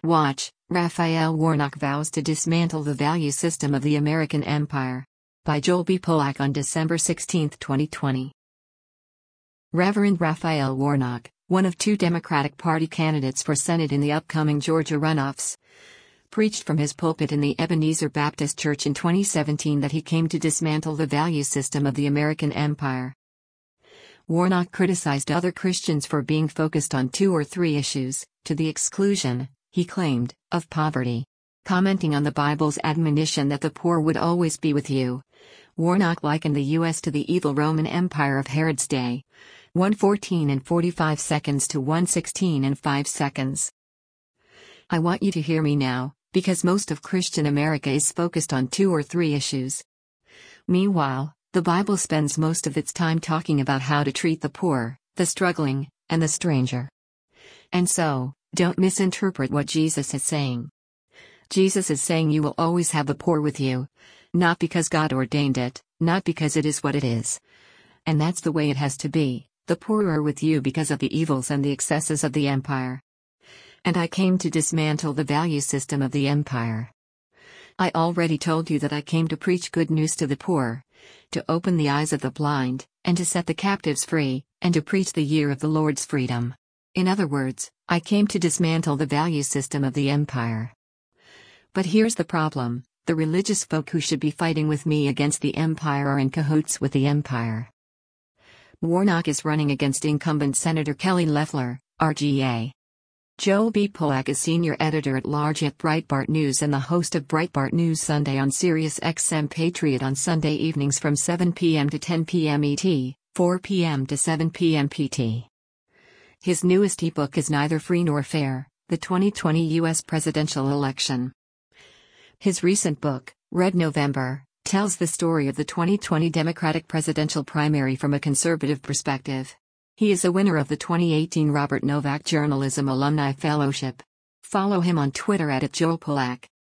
Watch, Raphael Warnock vows to dismantle the value system of the American empire. By Joel B. Polak on December 16, 2020. Reverend Raphael Warnock, one of two Democratic Party candidates for Senate in the upcoming Georgia runoffs, preached from his pulpit in the Ebenezer Baptist Church in 2017 that he came to dismantle the value system of the American empire. Warnock criticized other Christians for being focused on two or three issues, to the exclusion, he claimed, of poverty. Commenting on the Bible's admonition that the poor would always be with you, Warnock likened the U.S. to the evil Roman Empire of Herod's day, 1:14 and 45 seconds to 1:16 and 5 seconds. I want you to hear me now, because most of Christian America is focused on two or three issues. Meanwhile, the Bible spends most of its time talking about how to treat the poor, the struggling, and the stranger. And so, don't misinterpret what Jesus is saying. Jesus is saying you will always have the poor with you, not because God ordained it, not because it is what it is. And that's the way it has to be. The poor are with you because of the evils and the excesses of the empire. And I came to dismantle the value system of the empire. I already told you that I came to preach good news to the poor, to open the eyes of the blind, and to set the captives free, and to preach the year of the Lord's freedom. In other words, I came to dismantle the value system of the empire. But here's the problem: the religious folk who should be fighting with me against the empire are in cahoots with the empire. Warnock is running against incumbent Senator Kelly Loeffler, RGA. Joel B. Polak is senior editor-at-large at Breitbart News and the host of Breitbart News Sunday on Sirius XM Patriot on Sunday evenings from 7 p.m. to 10 p.m. ET, 4 p.m. to 7 p.m. PT. His newest ebook is Neither Free Nor Fair: The 2020 U.S. Presidential Election. His recent book, Red November, tells the story of the 2020 Democratic presidential primary from a conservative perspective. He is a winner of the 2018 Robert Novak Journalism Alumni Fellowship. Follow him on Twitter @JoelPolak.